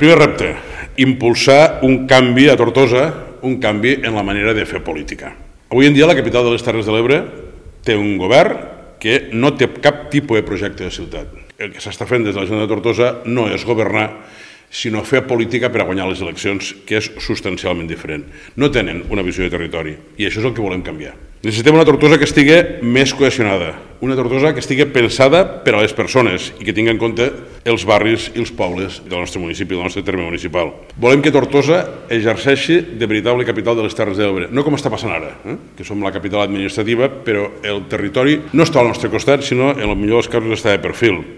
Primer repte, impulsar un canvi a Tortosa, un canvi en la manera de fer política. Avui en dia la capital de les Terres de l'Ebre té un govern que no té cap tipus de projecte de ciutat. El que s'està fent des de l'Ajuntament de Tortosa no és governar, sinó fer política per a guanyar les eleccions, que és substancialment diferent. No tenen una visió de territori, i això és el que volem canviar. Necessitem una Tortosa que estigui més cohesionada, una Tortosa que estigui pensada per a les persones i que tingui en compte els barris i els pobles del nostre municipi, del nostre terme municipal. Volem que Tortosa exerceixi de veritable capital de les Terres de l'Ebre, no com està passant ara, que som la capital administrativa, però el territori no està al nostre costat, sinó en el millor dels casos està de perfil.